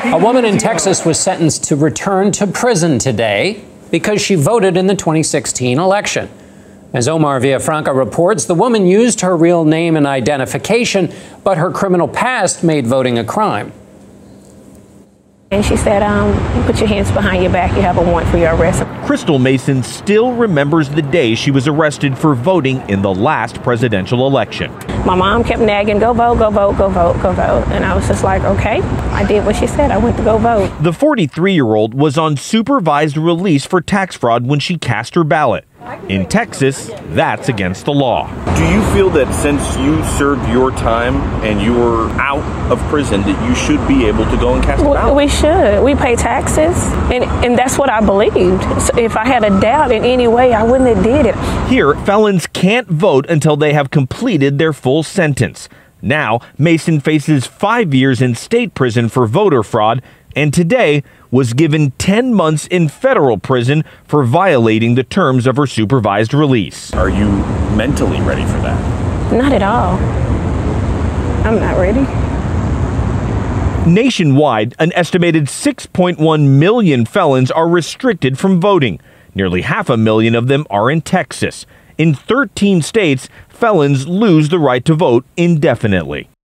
A woman in Texas was sentenced to return to prison today because she voted in the 2016 election. As Omar Villafranca reports, the woman used her real name and identification, but her criminal past made voting a crime. And she said, put your hands behind your back. You have a warrant for your arrest. Crystal Mason still remembers the day she was arrested for voting in the last presidential election. My mom kept nagging, go vote, go vote, go vote, go vote. And I was just like, okay, I did what she said. I went to go vote. The 43-year-old was on supervised release for tax fraud when she cast her ballot. In Texas, that's against the law. Do you feel that since you served your time and you were out of prison that you should be able to go and cast a ballot? We should. We pay taxes, and that's what I believed. So if I had a doubt in any way, I wouldn't have did it. Here, felons can't vote until they have completed their full sentence. Now, Mason faces 5 years in state prison for voter fraud, and today was given 10 months in federal prison for violating the terms of her supervised release. Are you mentally ready for that? Not at all. I'm not ready. Nationwide, an estimated 6.1 million felons are restricted from voting. Nearly 500,000 of them are in Texas. In 13 states, felons lose the right to vote indefinitely.